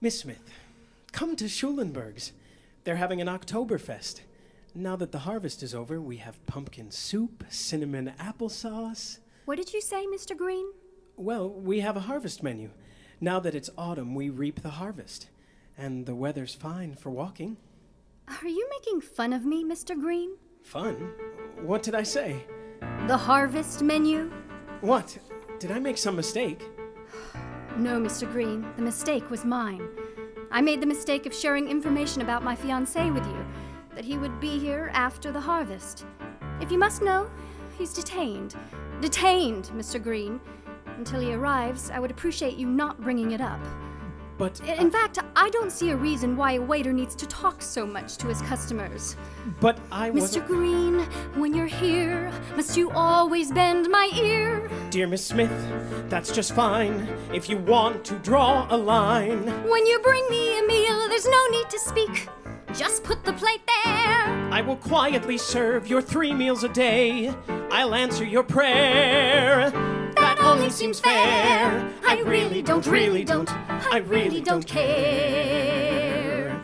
Miss Smith, come to Schulenburg's. They're having an Oktoberfest. Now that the harvest is over, we have pumpkin soup, cinnamon applesauce. What did you say, Mr. Green? Well, we have a harvest menu. Now that it's autumn, we reap the harvest. And the weather's fine for walking. Are you making fun of me, Mr. Green? Fun? What did I say? The harvest menu? What? Did I make some mistake? No, Mr. Green. The mistake was mine. I made the mistake of sharing information about my fiancé with you, that he would be here after the harvest. If you must know, he's detained. Detained, Mr. Green. Until he arrives, I would appreciate you not bringing it up. But... In fact, I don't see a reason why a waiter needs to talk so much to his customers. But I wasn't... Mr. Green, when you're here, must you always bend my ear? Dear Miss Smith, that's just fine, if you want to draw a line. When you bring me a meal, there's no need to speak. Just put the plate there. I will quietly serve your 3 meals a day. I'll answer your prayer. That only seems fair. I really don't care.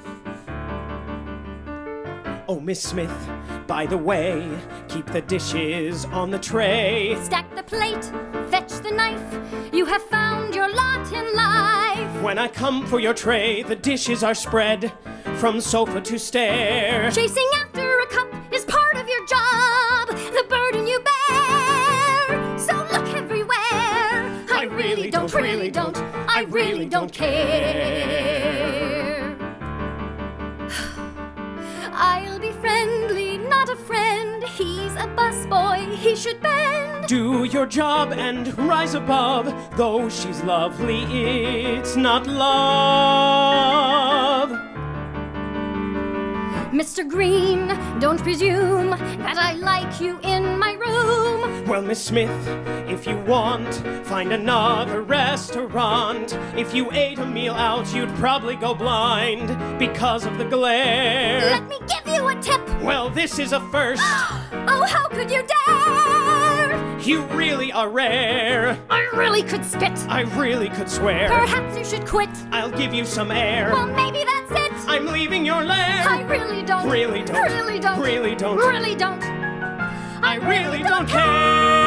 Oh, Miss Smith, by the way, keep the dishes on the tray. Stack the plate, fetch the knife. You have found your lot in life. When I come for your tray, the dishes are spread from sofa to stair. Chasing after a cup is part of your job, the burden you bear. So look everywhere. I really don't care. I'll be friendly, not a friend. He's a busboy, he should bend. Do your job and rise above. Though she's lovely, it's not love. Mr. Green, don't presume that I like you in my room. Well, Miss Smith, if you want, find another restaurant. If you ate a meal out, you'd probably go blind because of the glare. Let me give you a tip. Well, this is a first. Oh, how could you dare? You really are rare. I really could spit. I really could swear. Perhaps you should quit. I'll give you some air. Well, maybe that's it. I'm leaving your lair. I really don't. Really don't. Really don't. Really don't. Really don't. I really don't care.